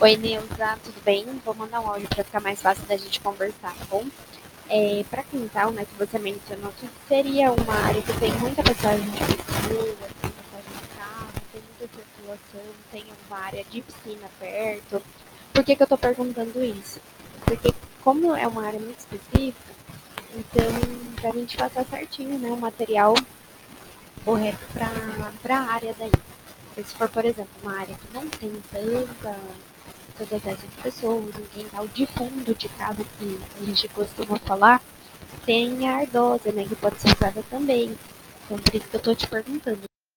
Oi, Neuza, tudo bem? Vou mandar um áudio para ficar mais fácil da gente conversar, tá bom? Para quintal, né, que você mencionou, que seria uma área que tem muita passagem de pessoas, tem passagem de carro, tem muita circulação, tem uma área de piscina perto. Por que eu estou perguntando isso? Porque como é uma área muito específica, então, para a gente passar certinho, né, o material correto para a área daí. Porque se for, por exemplo, uma área que não tem todas essas pessoas, um quintal de fundo de casa que a gente costuma falar, tem a ardosa, né, que pode ser usada também. Então, por isso que eu tô te perguntando.